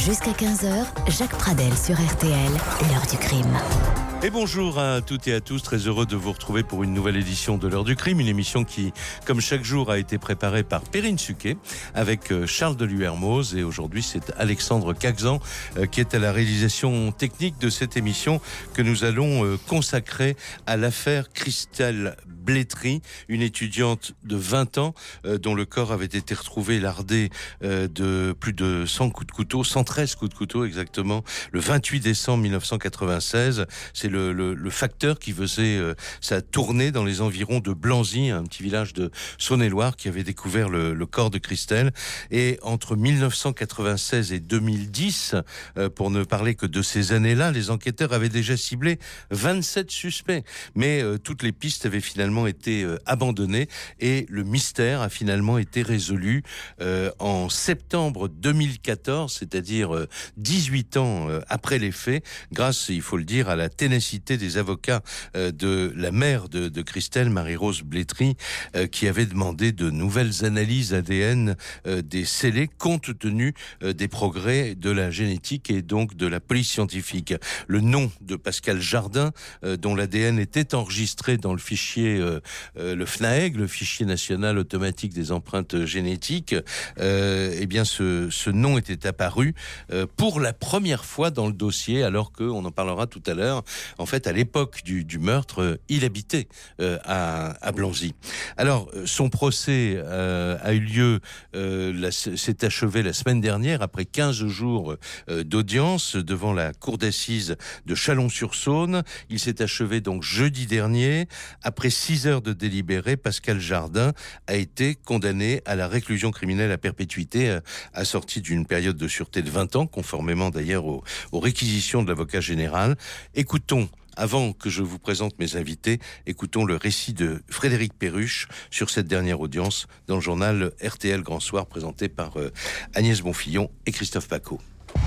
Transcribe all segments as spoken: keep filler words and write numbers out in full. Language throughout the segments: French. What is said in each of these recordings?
Jusqu'à quinze heures, Jacques Pradel sur R T L, l'heure du crime. Et bonjour à toutes et à tous, très heureux de vous retrouver pour une nouvelle édition de l'heure du crime, une émission qui, comme chaque jour, a été préparée par Perrine Suquet avec Charles Deluermoz, et aujourd'hui c'est Alexandre Caxan qui est à la réalisation technique de cette émission que nous allons consacrer à l'affaire Christelle Blétry, une étudiante de vingt ans euh, dont le corps avait été retrouvé lardé euh, de plus de cent coups de couteau, cent treize coups de couteau exactement, le vingt-huit décembre mille neuf cent quatre-vingt-seize. C'est le, le, le facteur qui faisait euh, sa tournée dans les environs de Blanzy, un petit village de Saône-et-Loire, qui avait découvert le, le corps de Christelle. Et entre mille neuf cent quatre-vingt-seize et deux mille dix, euh, pour ne parler que de ces années-là, les enquêteurs avaient déjà ciblé vingt-sept suspects. Mais euh, toutes les pistes avaient finalement été euh, abandonné et le mystère a finalement été résolu euh, en septembre deux mille quatorze, c'est-à-dire euh, dix-huit ans euh, après les faits, grâce, il faut le dire, à la ténacité des avocats euh, de la mère de, de Christelle, Marie-Rose Blétry, euh, qui avait demandé de nouvelles analyses A D N euh, des scellés compte tenu euh, des progrès de la génétique et donc de la police scientifique. Le nom de Pascal Jardin, euh, dont l'A D N était enregistré dans le fichier Euh, euh, le FNAEG, le fichier national automatique des empreintes génétiques, euh, eh bien ce, ce nom était apparu euh, pour la première fois dans le dossier, alors qu'on en parlera tout à l'heure. En fait, à l'époque du, du meurtre, euh, il habitait euh, à, à Blanzy. Alors, son procès euh, a eu lieu, euh, la, s'est achevé la semaine dernière, après quinze jours euh, d'audience devant la cour d'assises de Chalon-sur-Saône. Il s'est achevé donc jeudi dernier, après six heures de délibéré. Pascal Jardin a été condamné à la réclusion criminelle à perpétuité, assortie d'une période de sûreté de vingt ans, conformément d'ailleurs aux, aux réquisitions de l'avocat général. Écoutons, avant que je vous présente mes invités, écoutons le récit de Frédéric Perruche sur cette dernière audience dans le journal R T L Grand Soir, présenté par euh, Agnès Bonfillon et Christophe Paco.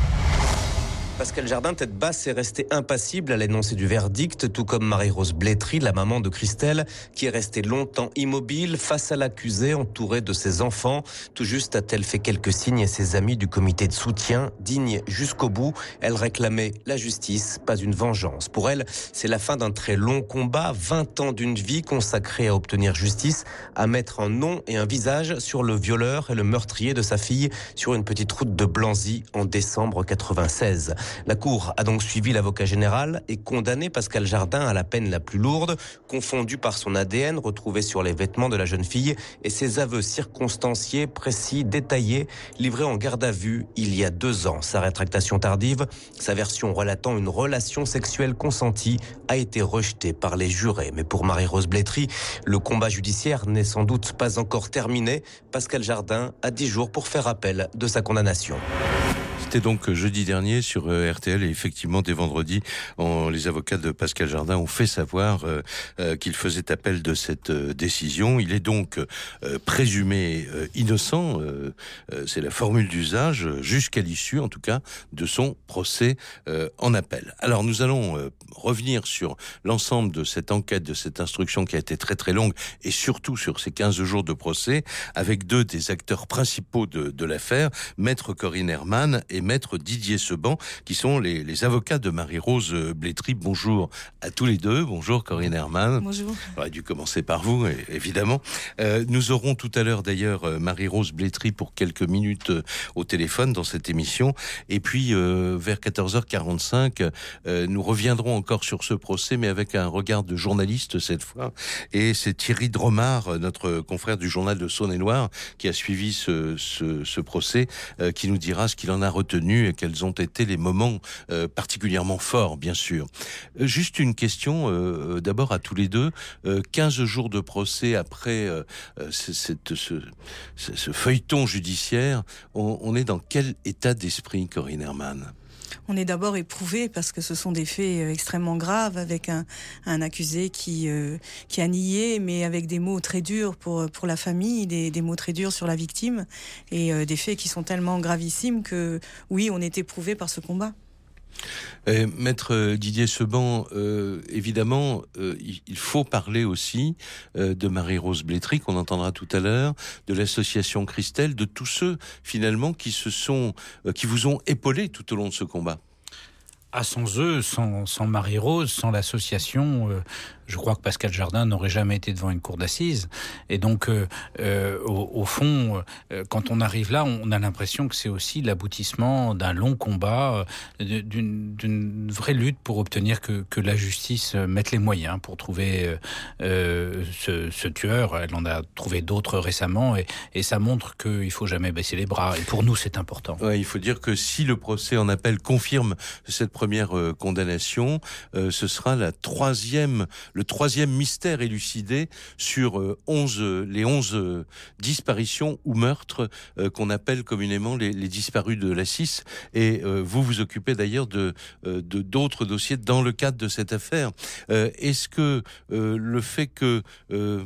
Pascal Jardin, tête basse, est resté impassible à l'énoncé du verdict, tout comme Marie-Rose Blétry, la maman de Christelle, qui est restée longtemps immobile face à l'accusé, entourée de ses enfants. Tout juste a-t-elle fait quelques signes à ses amis du comité de soutien, digne jusqu'au bout. Elle réclamait la justice, pas une vengeance. Pour elle, c'est la fin d'un très long combat, vingt ans d'une vie consacrée à obtenir justice, à mettre un nom et un visage sur le violeur et le meurtrier de sa fille sur une petite route de Blanzy en décembre quatre-vingt-seize. La Cour a donc suivi l'avocat général et condamné Pascal Jardin à la peine la plus lourde, confondu par son A D N retrouvé sur les vêtements de la jeune fille et ses aveux circonstanciés, précis, détaillés, livrés en garde à vue il y a deux ans. Sa rétractation tardive, sa version relatant une relation sexuelle consentie, a été rejetée par les jurés. Mais pour Marie-Rose Blétry, le combat judiciaire n'est sans doute pas encore terminé. Pascal Jardin a dix jours pour faire appel de sa condamnation. C'était donc jeudi dernier sur R T L, et effectivement dès vendredi, on, les avocats de Pascal Jardin ont fait savoir euh, euh, qu'il faisait appel de cette euh, décision. Il est donc euh, présumé euh, innocent, euh, euh, c'est la formule d'usage, jusqu'à l'issue en tout cas de son procès euh, en appel. Alors nous allons euh, revenir sur l'ensemble de cette enquête, de cette instruction qui a été très très longue, et surtout sur ces quinze jours de procès, avec deux des acteurs principaux de, de l'affaire, Maître Corinne Herman et Maître Didier Seban, qui sont les, les avocats de Marie-Rose Blétry. Bonjour à tous les deux. Bonjour Corinne Herman. Bonjour. J'aurais dû commencer par vous, évidemment. Euh, nous aurons tout à l'heure d'ailleurs Marie-Rose Blétry pour quelques minutes au téléphone dans cette émission. Et puis euh, vers quatorze heures quarante-cinq, euh, nous reviendrons encore sur ce procès, mais avec un regard de journaliste cette fois. Et c'est Thierry Dromard, notre confrère du journal de Saône-et-Loire, qui a suivi ce, ce, ce procès, euh, qui nous dira ce qu'il en a retenu et quels ont été les moments euh, particulièrement forts, bien sûr. Euh, juste une question, euh, d'abord à tous les deux. Euh, quinze jours de procès après euh, cette, ce, ce, ce feuilleton judiciaire, on, on est dans quel état d'esprit, Corinne Herman ? On est d'abord éprouvé parce que ce sont des faits extrêmement graves, avec un, un accusé qui, euh, qui a nié, mais avec des mots très durs pour, pour la famille, des, des mots très durs sur la victime, et euh, des faits qui sont tellement gravissimes que, oui, on est éprouvé par ce combat. Euh, Maître Didier Seban, euh, évidemment, euh, il faut parler aussi euh, de Marie-Rose Blétry, qu'on entendra tout à l'heure, de l'association Christelle, de tous ceux, finalement, qui se sont, euh, qui vous ont épaulé tout au long de ce combat. Ah, sans eux, sans, sans Marie-Rose, sans l'association, euh, je crois que Pascal Jardin n'aurait jamais été devant une cour d'assises. Et donc, euh, euh, au, au fond, euh, quand on arrive là, on a l'impression que c'est aussi l'aboutissement d'un long combat, euh, d'une, d'une vraie lutte pour obtenir que, que la justice mette les moyens pour trouver euh, ce, ce tueur. Elle en a trouvé d'autres récemment, et, et ça montre qu'il ne faut jamais baisser les bras. Et pour nous, c'est important. Ouais, il faut dire que si le procès en appel confirme cette première euh, condamnation, euh, ce sera la troisième, le troisième mystère élucidé sur euh, onze, les onze euh, disparitions ou meurtres euh, qu'on appelle communément les, les disparus de la C I S. Et euh, vous vous occupez d'ailleurs de, euh, de d'autres dossiers dans le cadre de cette affaire. Euh, est-ce que euh, le fait que, euh,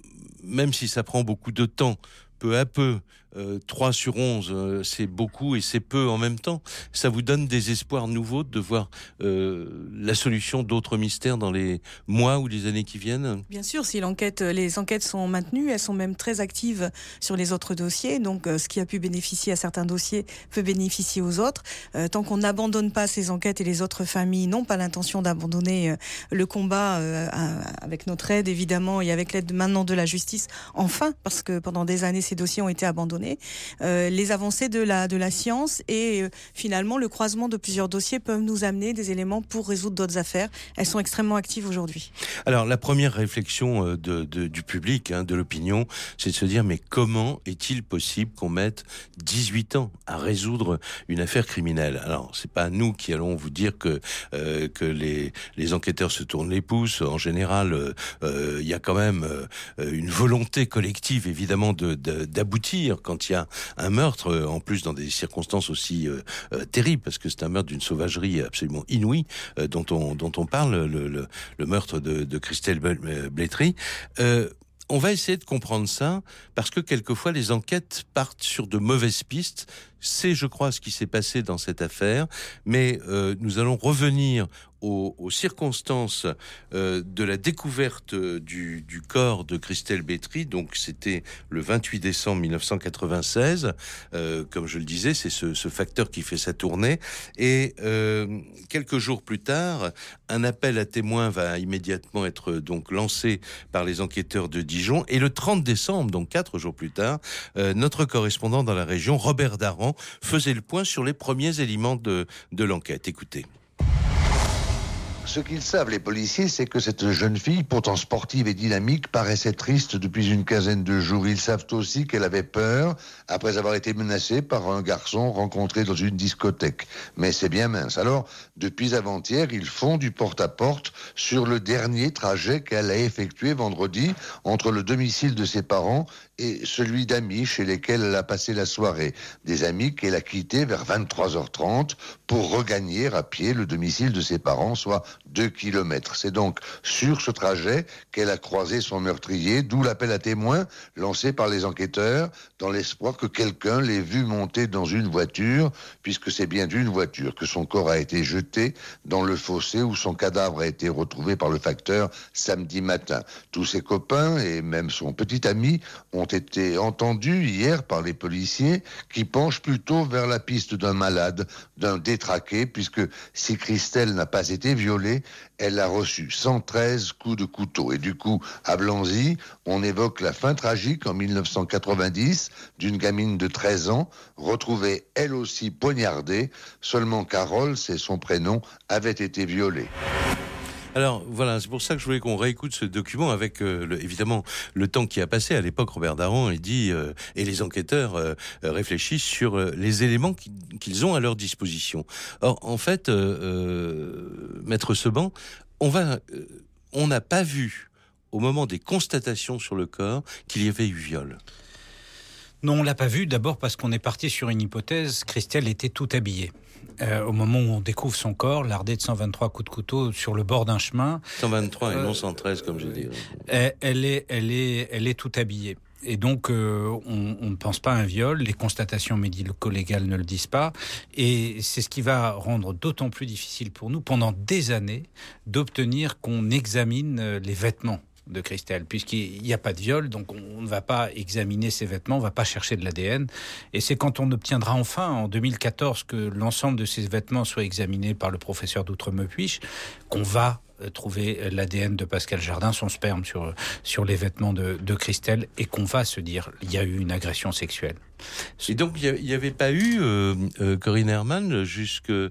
même si ça prend beaucoup de temps, peu à peu, euh, trois sur onze, euh, c'est beaucoup et c'est peu en même temps. Ça vous donne des espoirs nouveaux de voir euh, la solution d'autres mystères dans les mois ou les années qui viennent ? Bien sûr, si l'enquête, les enquêtes sont maintenues, elles sont même très actives sur les autres dossiers. Donc, euh, ce qui a pu bénéficier à certains dossiers peut bénéficier aux autres. Euh, tant qu'on n'abandonne pas ces enquêtes, et les autres familles n'ont pas l'intention d'abandonner euh, le combat euh, avec notre aide, évidemment, et avec l'aide maintenant de la justice, enfin, parce que pendant des années, ces dossiers ont été abandonnés. Euh, les avancées de la, de la science et euh, finalement le croisement de plusieurs dossiers peuvent nous amener des éléments pour résoudre d'autres affaires. Elles sont extrêmement actives aujourd'hui. Alors la première réflexion de, de, du public, hein, de l'opinion, c'est de se dire mais comment est-il possible qu'on mette dix-huit ans à résoudre une affaire criminelle ? Alors c'est pas nous qui allons vous dire que, euh, que les, les enquêteurs se tournent les pouces. En général, il euh, y a quand même euh, une volonté collective évidemment de, de, d'aboutir quand il y a un meurtre, en plus dans des circonstances aussi euh, euh, terribles, parce que c'est un meurtre d'une sauvagerie absolument inouïe euh, dont on dont on parle, le, le, le meurtre de, de Christelle Blétry. Euh, on va essayer de comprendre ça, parce que quelquefois les enquêtes partent sur de mauvaises pistes. C'est, je crois, ce qui s'est passé dans cette affaire, mais euh, nous allons revenir aux, aux circonstances euh, de la découverte du, du corps de Christelle Blétry. Donc, c'était le vingt-huit décembre mille neuf cent quatre-vingt-seize. Euh, comme je le disais, c'est ce, ce facteur qui fait sa tournée. Et euh, quelques jours plus tard, un appel à témoins va immédiatement être donc lancé par les enquêteurs de Dijon. Et le trente décembre, donc quatre jours plus tard, euh, notre correspondant dans la région, Robert Daran, faisait le point sur les premiers éléments de, de l'enquête. Écoutez. Ce qu'ils savent, les policiers, c'est que cette jeune fille, pourtant sportive et dynamique, paraissait triste depuis une quinzaine de jours. Ils savent aussi qu'elle avait peur après avoir été menacée par un garçon rencontré dans une discothèque. Mais c'est bien mince. Alors, depuis avant-hier, ils font du porte-à-porte sur le dernier trajet qu'elle a effectué vendredi entre le domicile de ses parents et celui d'amis chez lesquels elle a passé la soirée. Des amis qu'elle a quittés vers vingt-trois heures trente pour regagner à pied le domicile de ses parents, soit deux kilomètres. C'est donc sur ce trajet qu'elle a croisé son meurtrier, d'où l'appel à témoins lancé par les enquêteurs dans l'espoir que quelqu'un l'ait vu monter dans une voiture, puisque c'est bien d'une voiture que son corps a été jeté dans le fossé où son cadavre a été retrouvé par le facteur samedi matin. Tous ses copains et même son petit ami ont été entendus hier par les policiers qui penchent plutôt vers la piste d'un malade, d'un détraqué, puisque si Christelle n'a pas été violée, elle a reçu cent treize coups de couteau. Et du coup, à Blanzy, on évoque la fin tragique en mille neuf cent quatre-vingt-dix d'une gamine de treize ans, retrouvée elle aussi poignardée, seulement Carole, c'est son prénom, avait été violée. Alors voilà, c'est pour ça que je voulais qu'on réécoute ce document avec euh, le, évidemment le temps qui a passé. À l'époque, Robert Daran il dit euh, et les enquêteurs euh, réfléchissent sur euh, les éléments qu'ils ont à leur disposition. Or, en fait, euh, euh, Maître Seban, on va, euh, on n'a pas vu au moment des constatations sur le corps qu'il y avait eu viol. Non, on l'a pas vu, d'abord parce qu'on est parti sur une hypothèse, Christelle était tout habillée. Euh, au moment où on découvre son corps, lardé de cent vingt-trois coups de couteau sur le bord d'un chemin. cent vingt-trois euh, et non cent treize, comme j'ai dit. Elle, elle, est, elle, est, elle est tout habillée. Et donc, euh, on, on ne pense pas à un viol, les constatations médico-légales ne le disent pas, et c'est ce qui va rendre d'autant plus difficile pour nous, pendant des années, d'obtenir qu'on examine les vêtements de Christelle, puisqu'il n'y a pas de viol, donc on ne va pas examiner ses vêtements, on ne va pas chercher de l'A D N. Et c'est quand on obtiendra enfin, en deux mille quatorze, que l'ensemble de ces vêtements soit examiné par le professeur d'Outremepuich, qu'on va trouver l'A D N de Pascal Jardin, son sperme sur, sur les vêtements de, de Christelle, et qu'on va se dire il y a eu une agression sexuelle. Et donc, il n'y avait pas eu, euh, euh, Corinne Herman, jusqu'à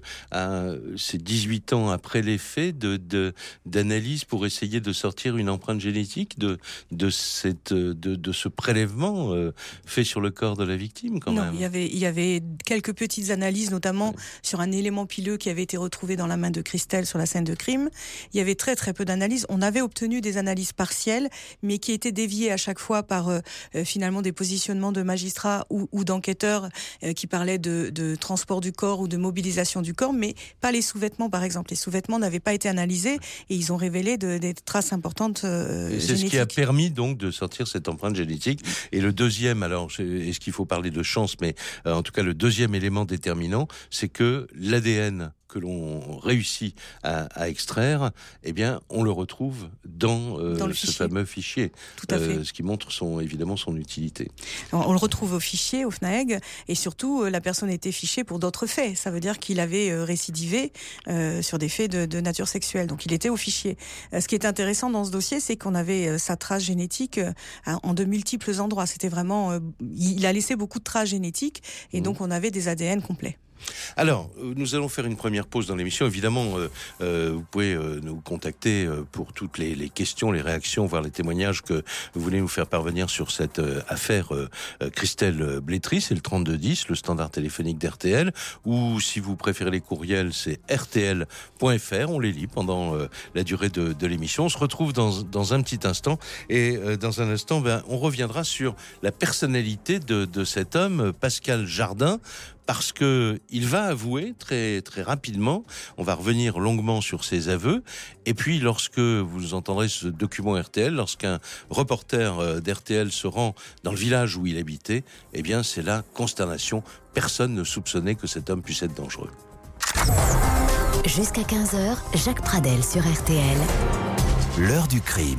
ces dix-huit ans après les faits, de, de, d'analyse pour essayer de sortir une empreinte génétique de, de, cette, de, de ce prélèvement euh, fait sur le corps de la victime, quand non, même. Il y avait, il y avait quelques petites analyses, notamment ouais. sur un élément pileux qui avait été retrouvé dans la main de Christelle sur la scène de crime. Il y avait très très peu d'analyses. On avait obtenu des analyses partielles, mais qui étaient déviées à chaque fois par euh, finalement des positionnements de magistrats ou ou d'enquêteurs euh, qui parlaient de, de transport du corps ou de mobilisation du corps, mais pas les sous-vêtements, par exemple. Les sous-vêtements n'avaient pas été analysés et ils ont révélé de, des traces importantes euh, et c'est génétiques. Ce qui a permis donc de sortir cette empreinte génétique. Et le deuxième, alors, est-ce qu'il faut parler de chance, mais euh, en tout cas, le deuxième élément déterminant, c'est que l'A D N que l'on réussit à, à extraire, eh bien, on le retrouve dans, euh, dans ce fichier. fameux fichier. Tout à fait. Euh, ce qui montre son, évidemment son utilité. On, on le retrouve au fichier, au F N A E G, et surtout, euh, la personne était fichée pour d'autres faits. Ça veut dire qu'il avait euh, récidivé euh, sur des faits de, de nature sexuelle. Donc, il était au fichier. Euh, ce qui est intéressant dans ce dossier, c'est qu'on avait euh, sa trace génétique euh, en de multiples endroits. C'était vraiment... Euh, il a laissé beaucoup de traces génétiques, et mmh. donc on avait des A D N complets. Alors, nous allons faire une première pause dans l'émission. Évidemment, euh, euh, vous pouvez euh, nous contacter euh, pour toutes les, les questions, les réactions, voire les témoignages que vous voulez nous faire parvenir sur cette euh, affaire euh, Christelle Blétry. C'est le trente-deux dix, le standard téléphonique d'R T L. Ou si vous préférez les courriels, c'est R T L point F R. On les lit pendant euh, la durée de, de l'émission. On se retrouve dans, dans un petit instant. Et euh, dans un instant, ben, on reviendra sur la personnalité de, de cet homme, Pascal Jardin, parce que il va avouer très très rapidement. On va revenir longuement sur ses aveux. Et puis, lorsque vous entendrez ce document R T L, lorsqu'un reporter d'R T L se rend dans le village où il habitait, eh bien, c'est la consternation. Personne ne soupçonnait que cet homme puisse être dangereux. Jusqu'à quinze heures, Jacques Pradel sur R T L. L'heure du crime.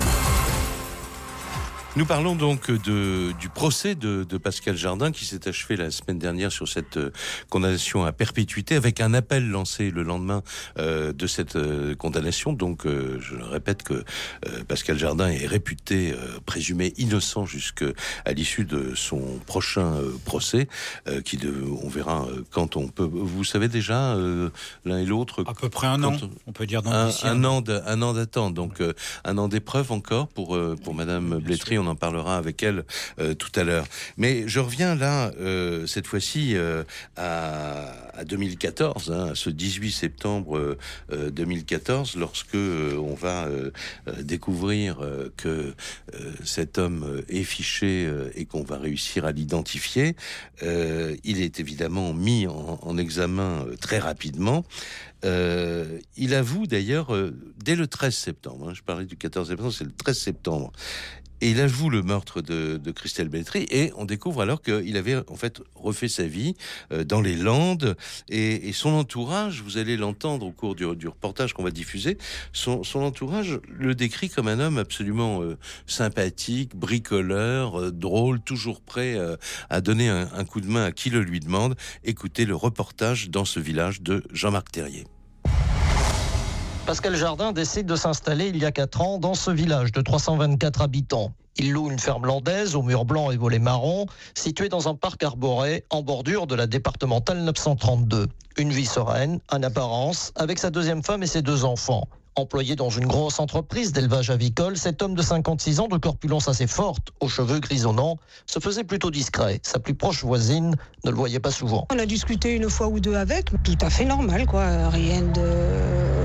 Nous parlons donc de, du procès de, de Pascal Jardin qui s'est achevé la semaine dernière sur cette euh, condamnation à perpétuité avec un appel lancé le lendemain euh, de cette euh, condamnation. Donc euh, je répète que euh, Pascal Jardin est réputé euh, présumé innocent jusqu'à l'issue de son prochain euh, procès euh, qui de, on verra euh, quand on peut. Vous savez déjà euh, l'un et l'autre à peu près un an, on peut dire dans un, un an de, un an d'attente. Donc euh, un an d'épreuve encore pour euh, pour Madame Blétry. On en parlera avec elle euh, tout à l'heure. Mais je reviens là, euh, cette fois-ci, euh, à, à deux mille quatorze, hein, à ce dix-huit septembre euh, deux mille quatorze, lorsque euh, on va euh, découvrir euh, que euh, cet homme est fiché euh, et qu'on va réussir à l'identifier. Euh, il est évidemment mis en, en examen euh, très rapidement. Euh, il avoue d'ailleurs euh, dès le treize septembre, hein, je parlais du quatorze septembre, c'est le treize septembre. Et il avoue le meurtre de, de Christelle Blétry et on découvre alors qu'il avait en fait refait sa vie euh, dans les Landes et, et son entourage, vous allez l'entendre au cours du, du reportage qu'on va diffuser, son, son entourage le décrit comme un homme absolument euh, sympathique, bricoleur, euh, drôle, toujours prêt euh, à donner un, un coup de main à qui le lui demande. Écoutez le reportage dans ce village de Jean-Marc Terrier. Pascal Jardin décide de s'installer il y a quatre ans dans ce village de trois cent vingt-quatre habitants. Il loue une ferme landaise aux murs blancs et volets marrons, située dans un parc arboré en bordure de la départementale neuf cent trente-deux. Une vie sereine, en apparence, avec sa deuxième femme et ses deux enfants. Employé dans une grosse entreprise d'élevage avicole, cet homme de cinquante-six ans, de corpulence assez forte, aux cheveux grisonnants, se faisait plutôt discret. Sa plus proche voisine ne le voyait pas souvent. On a discuté une fois ou deux avec, tout à fait normal, quoi. Rien de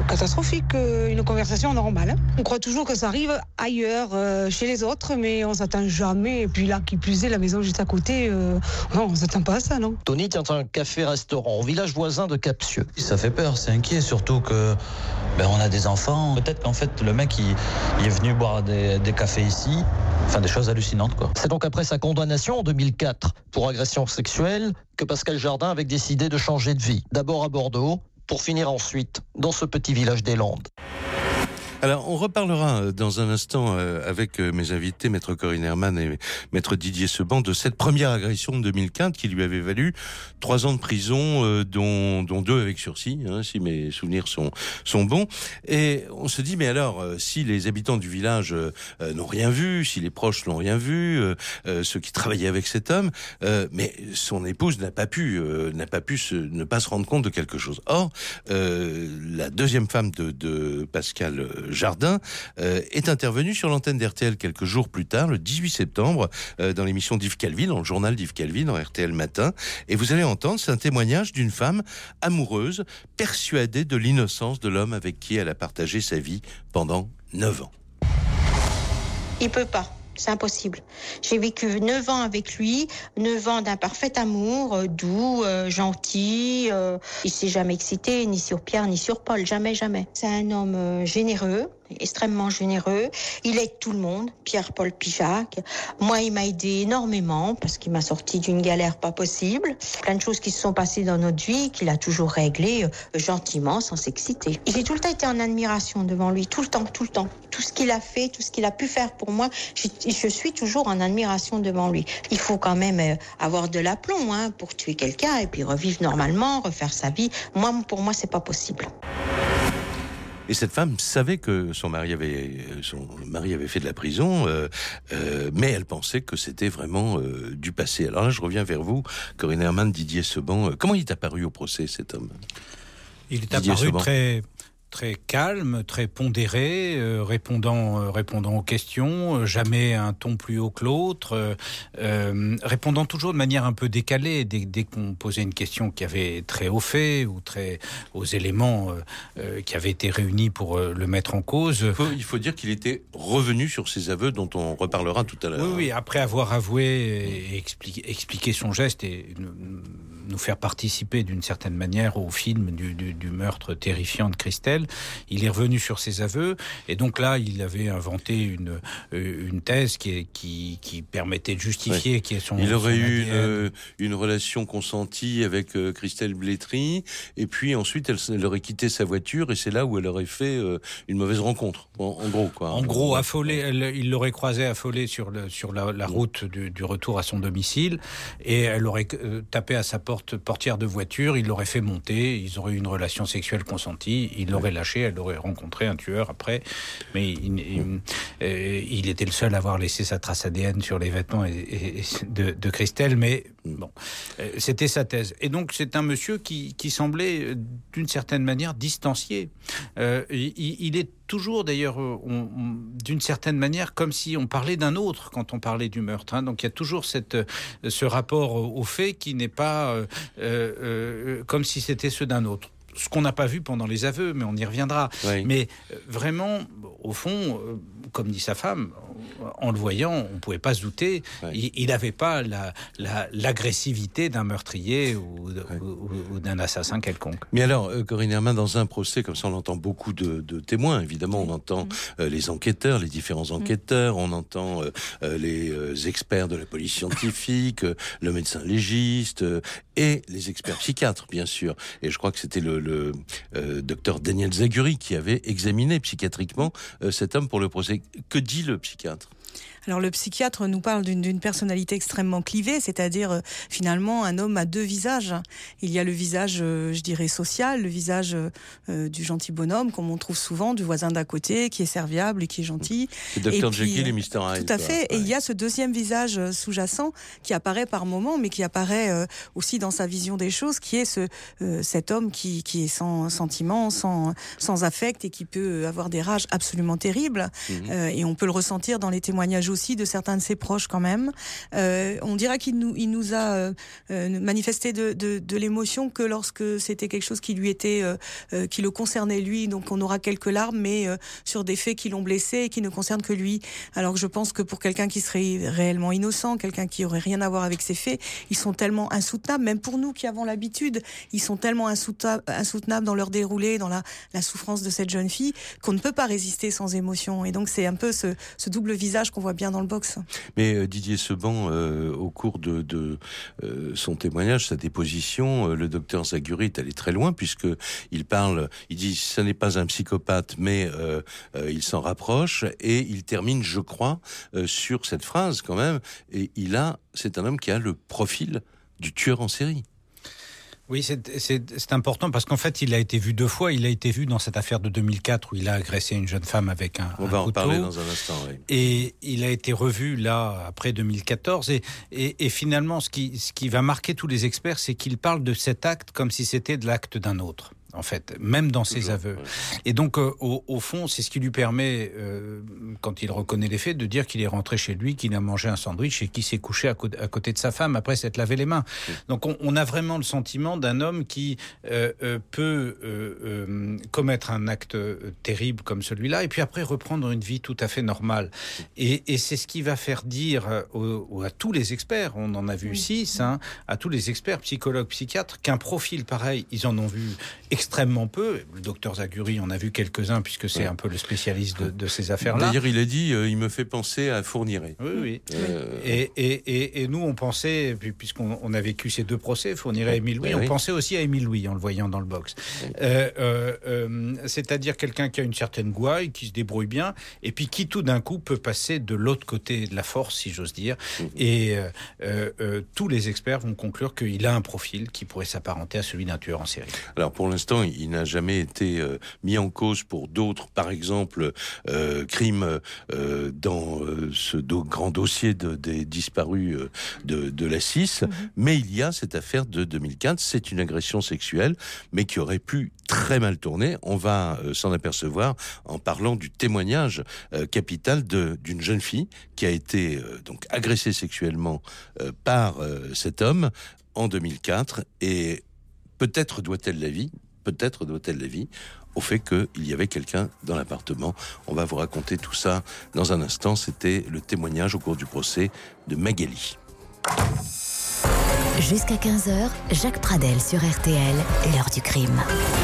catastrophique, euh, une conversation normale. Hein. On croit toujours que ça arrive ailleurs, euh, chez les autres, mais on s'attend jamais. Et puis là, qui plus est, la maison juste à côté, euh, non, on s'attend pas à ça, non. Tony tient un café-restaurant au village voisin de Capsieux. Ça fait peur, c'est inquiet, surtout que ben, on a des enfants. Peut-être qu'en fait, le mec, il, il est venu boire des, des cafés ici. Enfin, des choses hallucinantes, quoi. C'est donc après sa condamnation en deux mille quatre pour agression sexuelle que Pascal Jardin avait décidé de changer de vie. D'abord à Bordeaux, pour finir ensuite dans ce petit village des Landes. Alors, on reparlera dans un instant avec mes invités, Maître Corinne Herman et Maître Didier Seban, de cette première agression de deux mille quinze qui lui avait valu trois ans de prison, dont, dont deux avec sursis, hein, si mes souvenirs sont, sont bons. Et on se dit, mais alors, si les habitants du village euh, n'ont rien vu, si les proches n'ont rien vu, euh, euh, ceux qui travaillaient avec cet homme, euh, mais son épouse n'a pas pu, euh, n'a pas pu se, ne pas se rendre compte de quelque chose. Or, euh, la deuxième femme de, de Pascal Jardin euh, est intervenu sur l'antenne d'R T L quelques jours plus tard, le dix-huit septembre, euh, dans l'émission d'Yves Calvi, dans le journal d'Yves Calvi, dans R T L Matin. Et vous allez entendre, c'est un témoignage d'une femme amoureuse, persuadée de l'innocence de l'homme avec qui elle a partagé sa vie pendant neuf ans. Il peut pas. C'est impossible. J'ai vécu neuf ans avec lui, neuf ans d'un parfait amour, euh, doux, euh, gentil. Euh, il s'est jamais excité, ni sur Pierre, ni sur Paul, jamais, jamais. C'est un homme euh, généreux, extrêmement généreux. Il aide tout le monde, Pierre, Paul, puis Jacques. Moi, il m'a aidé énormément parce qu'il m'a sorti d'une galère pas possible. Plein de choses qui se sont passées dans notre vie, qu'il a toujours réglées euh, gentiment, sans s'exciter. J'ai tout le temps été en admiration devant lui, tout le temps, tout le temps. Tout ce qu'il a fait, tout ce qu'il a pu faire pour moi, je, je suis toujours en admiration devant lui. Il faut quand même euh, avoir de l'aplomb hein, pour tuer quelqu'un et puis revivre normalement, refaire sa vie. Moi, pour moi, c'est pas possible. Et cette femme savait que son mari avait, son mari avait fait de la prison, euh, euh, mais elle pensait que c'était vraiment euh, du passé. Alors là, je reviens vers vous, Corinne Herman, Didier Seban. Comment il est apparu au procès, cet homme ? Il est Didier apparu Seban. très... très calme, très pondéré, euh, répondant, euh, répondant aux questions, euh, jamais un ton plus haut que l'autre, euh, euh, répondant toujours de manière un peu décalée dès, dès qu'on posait une question qui avait très au fait ou très aux éléments euh, euh, qui avaient été réunis pour euh, le mettre en cause. Il faut, il faut dire qu'il était revenu sur ses aveux dont on reparlera tout à l'heure. Oui, oui, après avoir avoué et expliqué, expliqué son geste et nous faire participer d'une certaine manière au film du, du, du meurtre terrifiant de Christelle, il est revenu sur ses aveux et donc là il avait inventé une, une thèse qui, qui, qui permettait de justifier ouais. qui est son il aurait son eu une, une relation consentie avec euh, Christelle Blétry et puis ensuite elle, elle aurait quitté sa voiture et c'est là où elle aurait fait euh, une mauvaise rencontre en, en gros quoi. En gros affolé, elle, il l'aurait croisé affolé sur, le, sur la, la route du, du retour à son domicile et elle aurait euh, tapé à sa porte portière de voiture, il l'aurait fait monter, ils auraient eu une relation sexuelle consentie, il l'aurait lâché, elle aurait rencontré un tueur après, mais il, il, euh, il était le seul à avoir laissé sa trace A D N sur les vêtements et, et, de, de Christelle, mais bon, euh, c'était sa thèse. Et donc c'est un monsieur qui, qui semblait d'une certaine manière distancié. Euh, il, il est toujours d'ailleurs on, on, d'une certaine manière comme si on parlait d'un autre quand on parlait du meurtre hein. Donc il y a toujours cette, ce rapport au fait qui n'est pas euh, euh, comme si c'était ceux d'un autre, ce qu'on n'a pas vu pendant les aveux, mais on y reviendra. Oui. Mais euh, vraiment, au fond, euh, comme dit sa femme, en le voyant, on ne pouvait pas se douter. Oui. Il n'avait pas la, la, l'agressivité d'un meurtrier ou, oui. ou, ou d'un assassin quelconque. Mais alors, euh, Corinne Herman, dans un procès, comme ça on entend beaucoup de, de témoins, évidemment, on entend mmh. euh, les enquêteurs, les différents enquêteurs, mmh. on entend euh, euh, les euh, experts de la police scientifique, euh, le médecin légiste euh, et les experts psychiatres, bien sûr. Et je crois que c'était le le euh, docteur Daniel Zaguri qui avait examiné psychiatriquement euh, cet homme pour le procès. Que dit le psychiatre ? Alors le psychiatre nous parle d'une, d'une personnalité extrêmement clivée, c'est-à-dire euh, finalement un homme à deux visages. Il y a le visage, euh, je dirais, social, le visage euh, du gentil bonhomme, comme on trouve souvent, du voisin d'à côté, qui est serviable et qui est gentil. C'est docteur Jekyll et mister Hyde. Tout à fait. Quoi. Et ouais. il y a ce deuxième visage euh, sous-jacent qui apparaît par moments, mais qui apparaît euh, aussi dans sa vision des choses, qui est ce euh, cet homme qui, qui est sans sentiment, sans, sans affect et qui peut avoir des rages absolument terribles. Mmh. Euh, et on peut le ressentir dans les témoignages témoignages aussi de certains de ses proches quand même. Euh, on dirait qu'il nous, il nous a euh, euh, manifesté de, de, de l'émotion que lorsque c'était quelque chose qui lui était, euh, euh, qui le concernait lui. Donc on aura quelques larmes, mais euh, sur des faits qui l'ont blessé et qui ne concernent que lui. Alors que je pense que pour quelqu'un qui serait réellement innocent, quelqu'un qui aurait rien à voir avec ces faits, ils sont tellement insoutenables, même pour nous qui avons l'habitude, ils sont tellement insoutenables, insoutenables dans leur déroulé, dans la, la souffrance de cette jeune fille, qu'on ne peut pas résister sans émotion. Et donc c'est un peu ce, ce double visage qu'on voit bien dans le box. Mais euh, Didier Seban, euh, au cours de, de euh, son témoignage, sa déposition, euh, le docteur Zaguri est allé très loin, puisque il parle, il dit, ce n'est pas un psychopathe, mais euh, euh, il s'en rapproche, et il termine, je crois, euh, sur cette phrase quand même, et il a, c'est un homme qui a le profil du tueur en série. Oui, c'est, c'est, c'est important parce qu'en fait, il a été vu deux fois. Il a été vu dans cette affaire de deux mille quatre où il a agressé une jeune femme avec un, On un va couteau. en parler dans un instant, oui. Et il a été revu là, après deux mille quatorze. Et, et, et finalement, ce qui, ce qui va marquer tous les experts, c'est qu'il parle de cet acte comme si c'était de l'acte d'un autre. En fait, même dans ses aveux. Ouais. Et donc, euh, au, au fond, c'est ce qui lui permet, euh, quand il reconnaît les faits, de dire qu'il est rentré chez lui, qu'il a mangé un sandwich et qu'il s'est couché à, co- à côté de sa femme après s'être lavé les mains. Mmh. Donc, on, on a vraiment le sentiment d'un homme qui euh, euh, peut euh, euh, commettre un acte euh, terrible comme celui-là et puis après reprendre une vie tout à fait normale. Et, et c'est ce qui va faire dire euh, aux, à tous les experts, on en a vu mmh. six, hein, à tous les experts, psychologues, psychiatres, qu'un profil pareil, ils en ont vu extrêmement peu. Le docteur Zaguri en a vu quelques-uns puisque c'est ouais. un peu le spécialiste de, de ces affaires-là. D'ailleurs, il a dit, euh, il me fait penser à Fourniret. Oui, oui. Euh... Et, et, et, et nous, on pensait, puisqu'on on a vécu ces deux procès, Fourniret et Émile Louis, on oui. pensait aussi à Émile Louis en le voyant dans le box. Oui. Euh, euh, euh, c'est-à-dire quelqu'un qui a une certaine gouaille, qui se débrouille bien, et puis qui tout d'un coup peut passer de l'autre côté de la force, si j'ose dire. Oui. Et euh, euh, tous les experts vont conclure qu'il a un profil qui pourrait s'apparenter à celui d'un tueur en série. Alors pour l'instant, il n'a jamais été euh, mis en cause pour d'autres, par exemple, euh, crimes euh, dans euh, ce do- grand dossier de, des disparus euh, de, de la C I S. Mm-hmm. Mais il y a cette affaire de deux mille quatre, c'est une agression sexuelle, mais qui aurait pu très mal tourner. On va euh, s'en apercevoir en parlant du témoignage euh, capital de, d'une jeune fille qui a été euh, donc agressée sexuellement euh, par euh, cet homme en deux mille quatre, et peut-être doit-elle la vie Peut-être doit-elle la vie au fait qu'il y avait quelqu'un dans l'appartement. On va vous raconter tout ça dans un instant. C'était le témoignage au cours du procès de Magali. Jusqu'à quinze heures, Jacques Pradel sur R T L, l'heure du crime.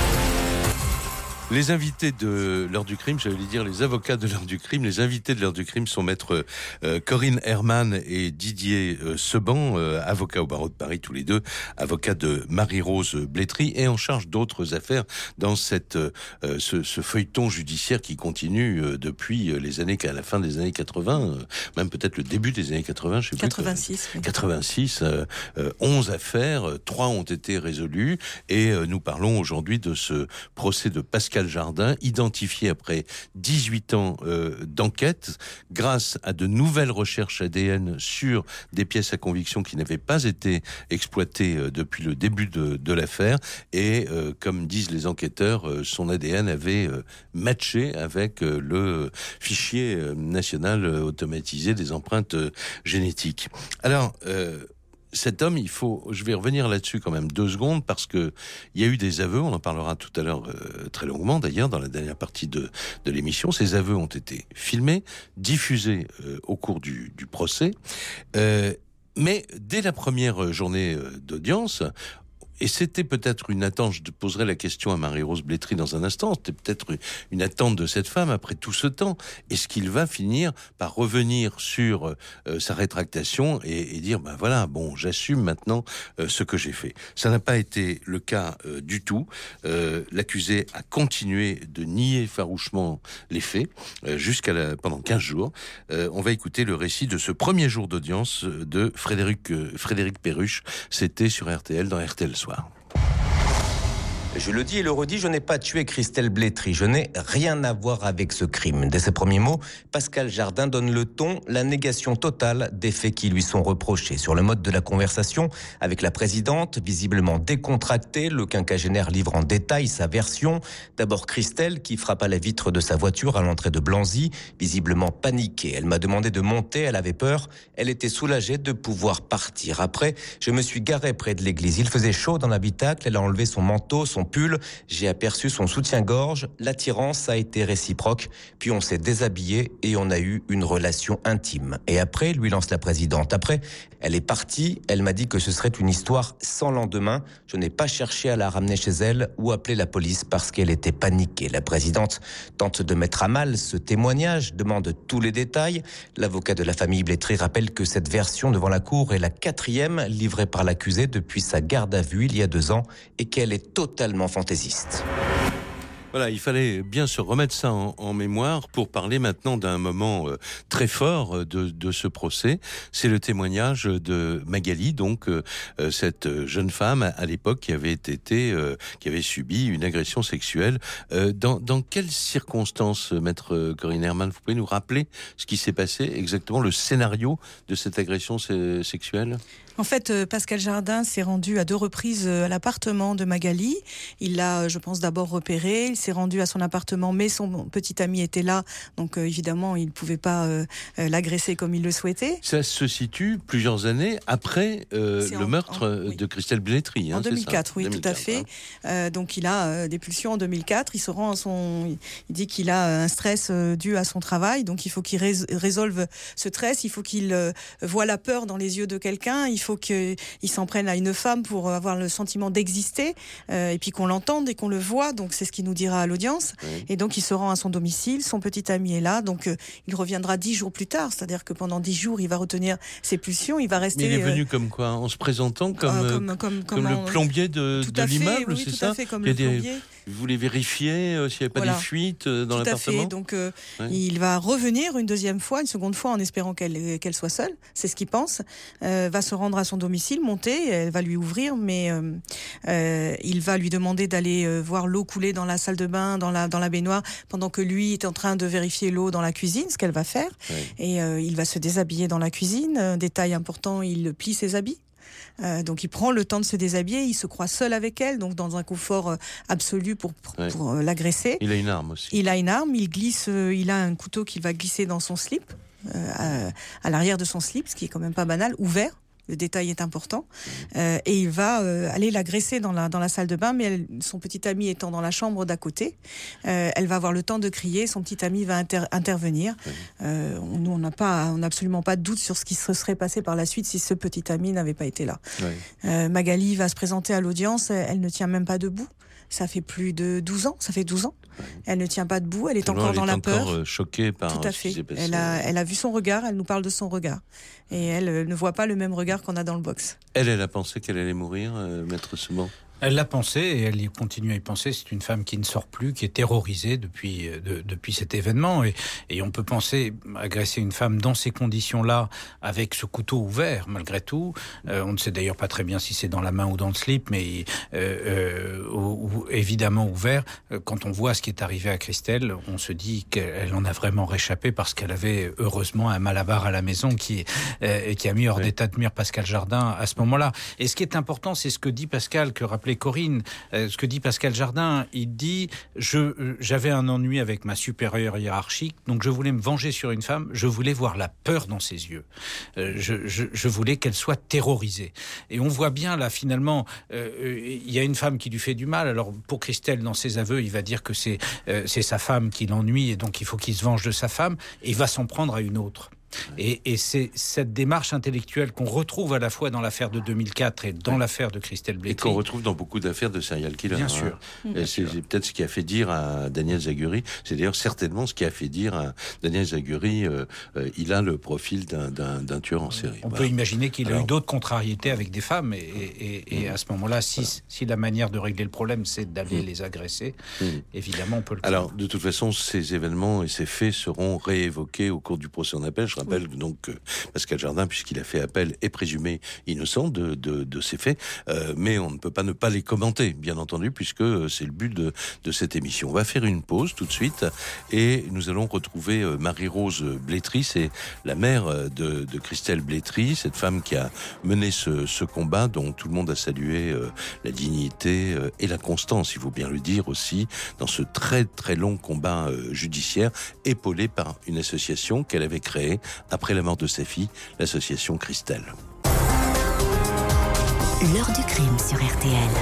Les invités de l'heure du crime, j'allais dire les avocats de l'heure du crime, les invités de l'heure du crime sont maître euh, Corinne Herman et Didier euh, Seban, euh, avocats au barreau de Paris tous les deux, avocats de Marie-Rose Blétry et en charge d'autres affaires dans cette, euh, ce, ce feuilleton judiciaire qui continue euh, depuis les années, à la fin des années quatre-vingts, euh, même peut-être le début des années quatre-vingts, je sais quatre-vingt-six, plus. quatre-vingt-six, euh, euh, onze affaires, euh, trois ont été résolues et euh, nous parlons aujourd'hui de ce procès de Pascal Jardin, identifié après dix-huit ans euh, d'enquête, grâce à de nouvelles recherches A D N sur des pièces à conviction qui n'avaient pas été exploitées euh, depuis le début de, de l'affaire. Et euh, comme disent les enquêteurs, euh, son A D N avait euh, matché avec euh, le fichier euh, national euh, automatisé des empreintes euh, génétiques. Alors, euh, cet homme, il faut, je vais revenir là-dessus quand même deux secondes parce que il y a eu des aveux, on en parlera tout à l'heure euh, très longuement d'ailleurs dans la dernière partie de, de l'émission. Ces aveux ont été filmés, diffusés euh, au cours du, du procès, euh, mais dès la première journée euh, d'audience, et c'était peut-être une attente, je te poserai la question à Marie-Rose Blétry dans un instant, c'était peut-être une attente de cette femme après tout ce temps. Est-ce qu'il va finir par revenir sur euh, sa rétractation et, et dire, ben voilà, bon, j'assume maintenant euh, ce que j'ai fait. Ça n'a pas été le cas euh, du tout. Euh, l'accusé a continué de nier farouchement les faits euh, jusqu'à la, pendant quinze jours. Euh, on va écouter le récit de ce premier jour d'audience de Frédéric, euh, Frédéric Perruche. C'était sur R T L, dans R T L Soir. Je le dis et le redis, je n'ai pas tué Christelle Blétry. Je n'ai rien à voir avec ce crime. Dès ses premiers mots, Pascal Jardin donne le ton, la négation totale des faits qui lui sont reprochés. Sur le mode de la conversation avec la présidente, visiblement décontractée, le quinquagénaire livre en détail sa version. D'abord Christelle qui frappe à la vitre de sa voiture à l'entrée de Blanzy, visiblement paniquée. Elle m'a demandé de monter, elle avait peur. Elle était soulagée de pouvoir partir. Après, je me suis garé près de l'église. Il faisait chaud dans l'habitacle. Elle a enlevé son manteau, son pull. J'ai aperçu son soutien-gorge. L'attirance a été réciproque. Puis on s'est déshabillé et on a eu une relation intime. Et après, lui lance la présidente. Après, elle est partie. Elle m'a dit que ce serait une histoire sans lendemain. Je n'ai pas cherché à la ramener chez elle ou appeler la police parce qu'elle était paniquée. La présidente tente de mettre à mal ce témoignage, demande tous les détails. L'avocat de la famille Blétry rappelle que cette version devant la cour est la quatrième livrée par l'accusé depuis sa garde à vue il y a deux ans et qu'elle est totalement fantaisiste. Voilà, il fallait bien se remettre ça en, en mémoire pour parler maintenant d'un moment euh, très fort de, de ce procès. C'est le témoignage de Magali, donc euh, cette jeune femme à, à l'époque qui avait été, euh, qui avait subi une agression sexuelle. Euh, dans, dans quelles circonstances, maître Corinne Herman, vous pouvez nous rappeler ce qui s'est passé exactement, le scénario de cette agression se- sexuelle ? En fait, Pascal Jardin s'est rendu à deux reprises à l'appartement de Magali. Il l'a, je pense, d'abord repéré. Il s'est rendu à son appartement, mais son petit ami était là. Donc, euh, évidemment, il ne pouvait pas euh, l'agresser comme il le souhaitait. Ça se situe plusieurs années après euh, le en, meurtre en, oui. de Christelle Blétry. Hein, en deux mille quatre, oui, deux mille quatre, tout à fait. Hein. Euh, donc, il a euh, des pulsions en deux mille quatre. Il se rend à son... Il dit qu'il a un stress euh, dû à son travail. Donc, il faut qu'il rés- résolve ce stress. Il faut qu'il euh, voit la peur dans les yeux de quelqu'un. Il faut qu'il s'en prenne à une femme pour avoir le sentiment d'exister, euh, et puis qu'on l'entende et qu'on le voit. Donc c'est ce qu'il nous dira à l'audience. Oui. Et donc il se rend à son domicile, son petit ami est là, donc euh, il reviendra dix jours plus tard, c'est-à-dire que pendant dix jours il va retenir ses pulsions, il va rester... Mais il est venu euh, comme quoi, en se présentant comme, euh, comme, comme, comme, comme le plombier de, de l'immeuble, oui, c'est tout ça à fait, comme le plombier. Vous voulez vérifier euh, s'il n'y avait pas voilà. des fuites euh, dans tout l'appartement ? Tout à fait. Donc, euh, ouais. il va revenir une deuxième fois, une seconde fois, en espérant qu'elle, qu'elle soit seule. C'est ce qu'il pense. Euh, va se rendre à son domicile, monter, elle va lui ouvrir, mais euh, euh, il va lui demander d'aller euh, voir l'eau couler dans la salle de bain, dans la, dans la baignoire, pendant que lui est en train de vérifier l'eau dans la cuisine, ce qu'elle va faire. Ouais. Et euh, il va se déshabiller dans la cuisine. Un détail important, il plie ses habits. Euh, donc il prend le temps de se déshabiller, il se croit seul avec elle, donc dans un confort euh, absolu pour, pour, ouais. pour euh, l'agresser. Il a une arme aussi. Il a une arme, il glisse, euh, il a un couteau qu'il va glisser dans son slip, euh, à, à l'arrière de son slip, ce qui est quand même pas banal, ouvert. Le détail est important. Euh, et il va euh, aller l'agresser dans la, dans la salle de bain, mais elle, son petit ami étant dans la chambre d'à côté, euh, elle va avoir le temps de crier, son petit ami va inter- intervenir. Oui. Euh, on, nous, on n'a pas, on n'a absolument pas de doute sur ce qui se serait passé par la suite si ce petit ami n'avait pas été là. Oui. Euh, Magali va se présenter à l'audience, elle, elle ne tient même pas debout. Ça fait plus de douze ans, ça fait douze ans. Elle ne tient pas debout, elle est Tellement encore elle dans est la encore peur. Choquée par Tout à ce fait. qui s'est passé. Elle a, elle a vu son regard, elle nous parle de son regard. Et elle euh, ne voit pas le même regard qu'on a dans le box. Elle, elle a pensé qu'elle allait mourir, euh, maître Seban. Elle l'a pensé et elle y continue à y penser. C'est une femme qui ne sort plus, qui est terrorisée depuis de, depuis cet événement. Et, et on peut penser agresser une femme dans ces conditions-là, avec ce couteau ouvert, malgré tout. Euh, on ne sait d'ailleurs pas très bien si c'est dans la main ou dans le slip, mais euh, euh, ou, ou, évidemment ouvert. Quand on voit ce qui est arrivé à Christelle, on se dit qu'elle en a vraiment réchappé parce qu'elle avait heureusement un malabar à la maison qui, euh, qui a mis hors oui. d'état de nuire Pascal Jardin à ce moment-là. Et ce qui est important, c'est ce que dit Pascal, que rappelait Corinne, euh, ce que dit Pascal Jardin. Il dit je, euh, j'avais un ennui avec ma supérieure hiérarchique, donc je voulais me venger sur une femme, je voulais voir la peur dans ses yeux, euh, je, je, je voulais qu'elle soit terrorisée. Et on voit bien là finalement, il euh, y a une femme qui lui fait du mal. Alors pour Christelle, dans ses aveux, il va dire que c'est, euh, c'est sa femme qui l'ennuie et donc il faut qu'il se venge de sa femme, et il va s'en prendre à une autre. Et, et c'est cette démarche intellectuelle qu'on retrouve à la fois dans l'affaire de deux mille quatre et dans ouais. l'affaire de Christelle Blétry. Et qu'on retrouve dans beaucoup d'affaires de serial killer. Bien hein. sûr. Bien c'est, sûr. c'est peut-être ce qui a fait dire à Daniel Zaguri, c'est d'ailleurs certainement ce qui a fait dire à Daniel Zaguri, euh, euh, il a le profil d'un, d'un, d'un tueur en série. On voilà. peut imaginer qu'il Alors, a eu d'autres contrariétés avec des femmes, et, et, et, et à ce moment-là, si, voilà. si la manière de régler le problème, c'est d'aller mmh. les agresser, mmh. évidemment, on peut le faire. Alors, de toute façon, ces événements et ces faits seront réévoqués au cours du procès en appel. Je rappelle oui. donc que Pascal Jardin, puisqu'il a fait appel, est présumé innocent de, de, de ces faits, euh, mais on ne peut pas ne pas les commenter, bien entendu, puisque c'est le but de, de cette émission. On va faire une pause tout de suite et nous allons retrouver Marie-Rose Blétry, c'est la mère de, de Christelle Blétry, cette femme qui a mené ce, ce combat dont tout le monde a salué euh, la dignité euh, et la constance, il faut bien le dire aussi, dans ce très très long combat euh, judiciaire, épaulé par une association qu'elle avait créée après la mort de sa fille, l'association Christelle. L'heure du crime sur R T L.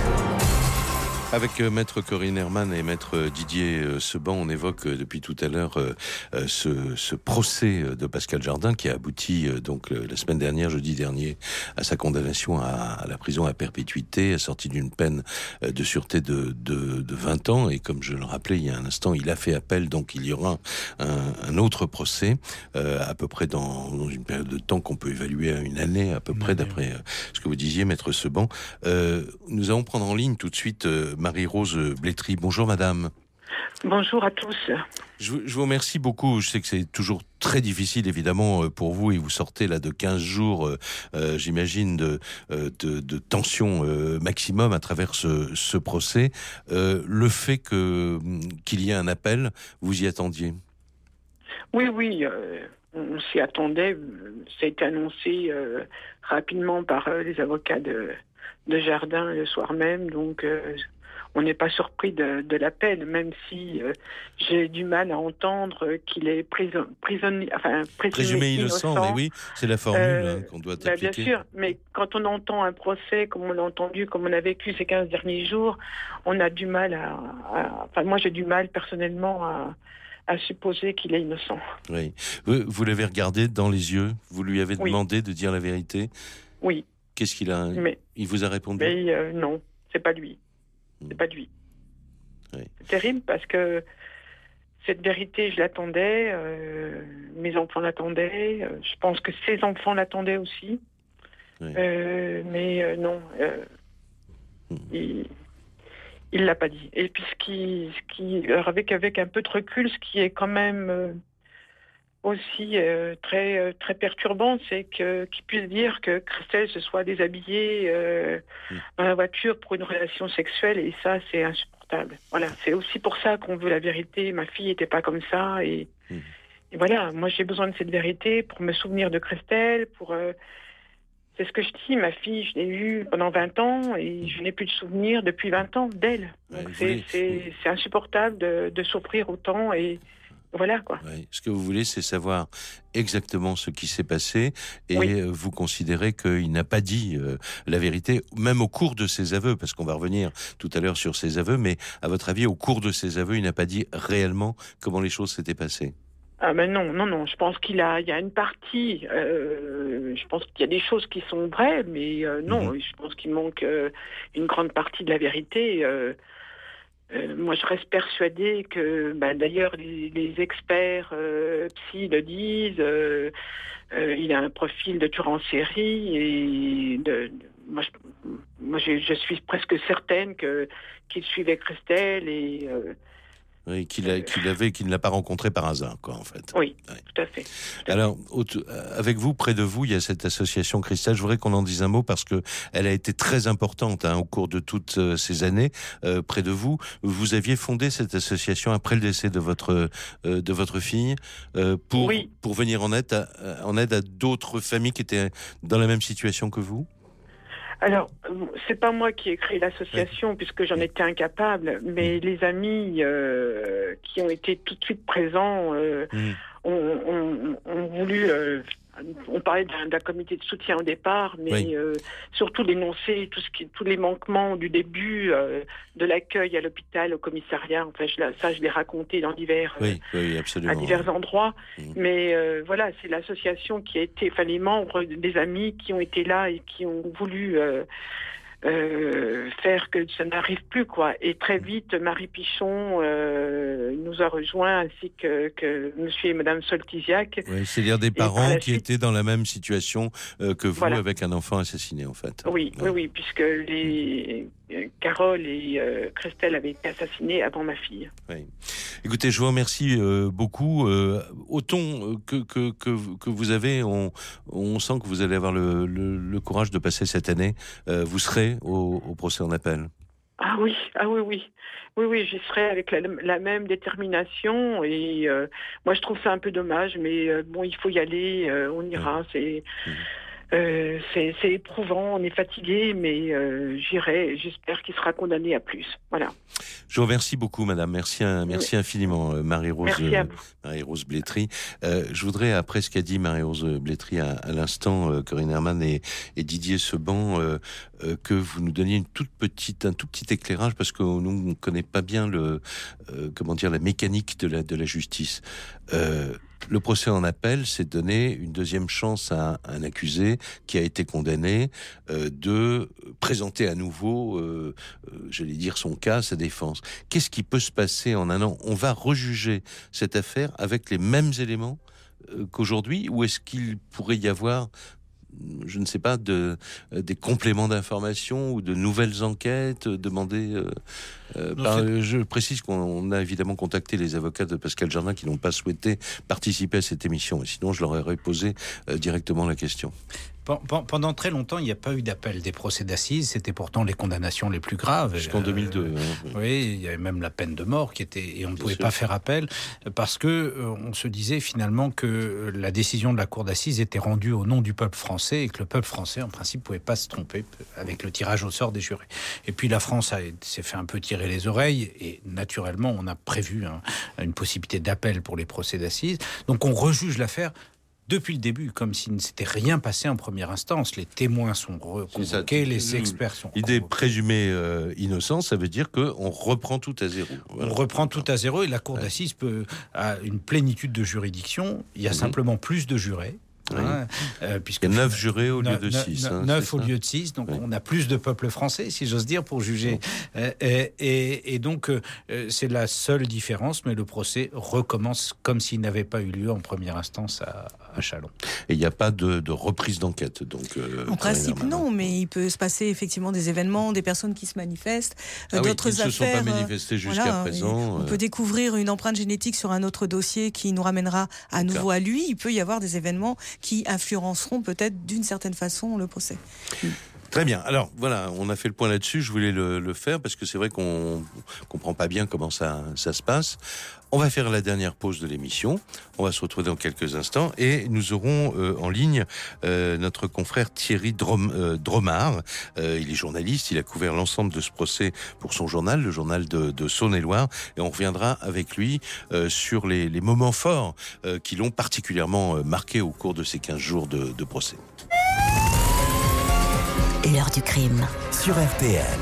Avec euh, maître Corinne Herman et maître euh, Didier euh, Seban, on évoque euh, depuis tout à l'heure euh, euh, ce, ce procès de Pascal Jardin qui a abouti euh, donc euh, la semaine dernière, jeudi dernier, à sa condamnation à, à la prison à perpétuité, assortie d'une peine euh, de sûreté de, de, de vingt ans. Et comme je le rappelais il y a un instant, il a fait appel, donc il y aura un, un autre procès euh, à peu près dans, dans une période de temps qu'on peut évaluer à une année à peu près, d'après euh, ce que vous disiez, maître Seban. Euh, nous allons prendre en ligne tout de suite euh, Marie-Rose Blétry. Bonjour madame. Bonjour à tous. Je, je vous remercie beaucoup. Je sais que c'est toujours très difficile évidemment pour vous et vous sortez là de quinze jours, euh, j'imagine, de, de, de tension euh, maximum à travers ce, ce procès. Euh, le fait que, qu'il y ait un appel, vous y attendiez? Oui, oui. Euh... On s'y attendait, ça a été annoncé euh, rapidement par euh, les avocats de, de Jardin le soir même, donc euh, on n'est pas surpris de, de l'appel, même si euh, j'ai du mal à entendre qu'il est prison, prisonnier, enfin, présumé, présumé innocent. innocent. Mais oui, c'est la formule euh, hein, qu'on doit bah, appliquer. Bien sûr, mais quand on entend un procès, comme on l'a entendu, comme on a vécu ces quinze derniers jours, on a du mal à... à enfin, moi j'ai du mal personnellement à... à supposer qu'il est innocent. Oui. Vous, vous l'avez regardé dans les yeux? Vous lui avez demandé oui. de dire la vérité? Oui. Qu'est-ce qu'il a... Mais, il vous a répondu? Mais euh, non, c'est pas lui. Hmm. C'est pas lui. Oui. C'est terrible parce que cette vérité, je l'attendais, euh, mes enfants l'attendaient, euh, je pense que ses enfants l'attendaient aussi. Oui. Euh, mais euh, non, euh, hmm. il... Il l'a pas dit. Et puis ce qui, ce qui, alors avec avec un peu de recul, ce qui est quand même euh, aussi euh, très euh, très perturbant, c'est que qu'il puisse dire que Christelle se soit déshabillée euh, mmh. dans la voiture pour une relation sexuelle, et ça c'est insupportable. Voilà, c'est aussi pour ça qu'on veut la vérité. Ma fille était pas comme ça, et, mmh. et voilà, moi j'ai besoin de cette vérité pour me souvenir de Christelle, pour euh, c'est ce que je dis, ma fille, je l'ai eue pendant vingt ans et je n'ai plus de souvenirs depuis vingt ans d'elle. Donc ouais, c'est, voulez... c'est, c'est insupportable de, de souffrir autant et voilà quoi. Ouais. Ce que vous voulez, c'est savoir exactement ce qui s'est passé et oui. vous considérez qu'il n'a pas dit euh, la vérité, même au cours de ses aveux, parce qu'on va revenir tout à l'heure sur ses aveux, mais à votre avis, au cours de ses aveux, il n'a pas dit réellement comment les choses s'étaient passées? Ah ben non, non, non. Je pense qu'il a, il y a une partie. Euh, je pense qu'il y a des choses qui sont vraies, mais euh, non. Mmh. Je pense qu'il manque euh, une grande partie de la vérité. Euh, euh, moi, je reste persuadée que, bah, d'ailleurs, les, les experts euh, psy le disent. Euh, euh, il a un profil de tueur en série et de, de, moi, je, moi, je, je suis presque certaine que qu'il suivait Christelle et euh, Oui, qu'il, a, qu'il avait, qu'il ne l'a pas rencontré par hasard, quoi, en fait. Oui, ouais. tout à fait. Tout à Alors, fait. Avec vous, près de vous, il y a cette association Christelle. Je voudrais qu'on en dise un mot parce que elle a été très importante hein, au cours de toutes euh, ces années. Euh, près de vous, vous aviez fondé cette association après le décès de votre euh, de votre fille euh, pour oui. pour venir en aide à, en aide à d'autres familles qui étaient dans la même situation que vous. Alors, c'est pas moi qui ai créé l'association, oui. puisque j'en étais incapable, mais mmh. les amis euh, qui ont été tout de suite présents euh, mmh. ont, ont, ont voulu... Euh, on parlait d'un, d'un comité de soutien au départ, mais oui. euh, surtout dénoncer tout ce qui, tous les manquements du début, euh, de l'accueil à l'hôpital, au commissariat. Enfin, je, ça, je l'ai raconté dans divers, oui, oui, à divers endroits. Mmh. Mais euh, voilà, c'est l'association qui a été, enfin les membres des amis qui ont été là et qui ont voulu euh, euh, faire que ça n'arrive plus, quoi. Et très vite, Marie Pichon euh, nous a rejoints, ainsi que, que Monsieur et Madame Soltisiak. Oui, c'est-à-dire des parents qui suite... étaient dans la même situation euh, que vous, voilà. avec un enfant assassiné, en fait. Oui, ouais. oui, oui, puisque les Carole et euh, Christelle avaient été assassinées avant ma fille. Oui. Écoutez, je vous remercie euh, beaucoup. Euh, au ton que, que, que, que vous avez, on, on sent que vous allez avoir le, le, le courage de passer cette année. Euh, vous serez au, au procès en appel. Ah oui, ah oui, oui. Oui, oui, j'y serai avec la, la même détermination. Et euh, moi, je trouve ça un peu dommage, mais euh, bon, il faut y aller, euh, on ira. C'est... Mmh. Euh, c'est, c'est éprouvant, on est fatigué, mais euh, j'irai. J'espère qu'il sera condamné à plus. Voilà. Je vous remercie beaucoup, madame. Merci, merci infiniment, Marie-Rose, euh, Marie-Rose Blétry. Euh, je voudrais, après ce qu'a dit Marie-Rose Blétry à, à l'instant, euh, Corinne Herman et, et Didier Seban, euh, euh, que vous nous donniez une toute petite, un tout petit éclairage, parce que nous, on ne connaît pas bien le, euh, comment dire, la mécanique de la, de la justice. Euh, Le procès en appel, c'est donner une deuxième chance à un accusé qui a été condamné euh, de présenter à nouveau, euh, euh, j'allais dire, son cas, sa défense. Qu'est-ce qui peut se passer en un an ? On va rejuger cette affaire avec les mêmes éléments euh, qu'aujourd'hui, ou est-ce qu'il pourrait y avoir, je ne sais pas, de, euh, des compléments d'information ou de nouvelles enquêtes demandées euh, euh, non, par, Je précise qu'on a évidemment contacté les avocats de Pascal Jardin qui n'ont pas souhaité participer à cette émission. Et sinon, je leur aurais posé euh, directement la question. Pendant très longtemps, il n'y a pas eu d'appel des procès d'assises. C'était pourtant les condamnations les plus graves. Jusqu'en euh, deux mille deux. Hein. Oui, il y avait même la peine de mort qui était, et on ne pouvait sûr. pas faire appel parce que euh, on se disait finalement que la décision de la cour d'assises était rendue au nom du peuple français et que le peuple français, en principe, ne pouvait pas se tromper avec le tirage au sort des jurés. Et puis la France a, s'est fait un peu tirer les oreilles et naturellement, on a prévu hein, une possibilité d'appel pour les procès d'assises. Donc on rejuge l'affaire depuis le début, comme s'il ne s'était rien passé en première instance. Les témoins sont reconvoqués, les experts sont L'idée convoqués. présumée euh, innocente, ça veut dire qu'on reprend tout à zéro. Voilà. On reprend tout à zéro et la cour ouais. d'assises peut, a une plénitude de juridiction. Il y a mmh. simplement plus de jurés. Oui. Hein, euh, puisque il y a neuf jurés au lieu de six. Neuf, hein, neuf au lieu de six, donc oui. on a plus de peuple français, si j'ose dire, pour juger. Euh, et, et, et donc, euh, c'est la seule différence, mais le procès recommence comme s'il n'avait pas eu lieu en première instance à, à Châlons. Et il n'y a pas de, de reprise d'enquête, donc. Euh, en principe, non, mais il peut se passer effectivement des événements, des personnes qui se manifestent, ah d'autres oui, qui affaires. ne se sont pas manifestés jusqu'à voilà, présent. On euh... peut découvrir une empreinte génétique sur un autre dossier qui nous ramènera à nouveau D'accord. à lui. Il peut y avoir des événements qui influenceront peut-être d'une certaine façon le procès. Très bien. Alors voilà, on a fait le point là-dessus. Je voulais le, le faire parce que c'est vrai qu'on comprend pas bien comment ça, ça se passe. On va faire la dernière pause de l'émission. On va se retrouver dans quelques instants et nous aurons euh, en ligne euh, notre confrère Thierry Drom, euh, Dromard. Euh, il est journaliste. Il a couvert l'ensemble de ce procès pour son journal, le journal de, de Saône-et-Loire. Et on reviendra avec lui euh, sur les, les moments forts euh, qui l'ont particulièrement euh, marqué au cours de ces quinze jours de, de procès. L'heure du crime. Sur R T L.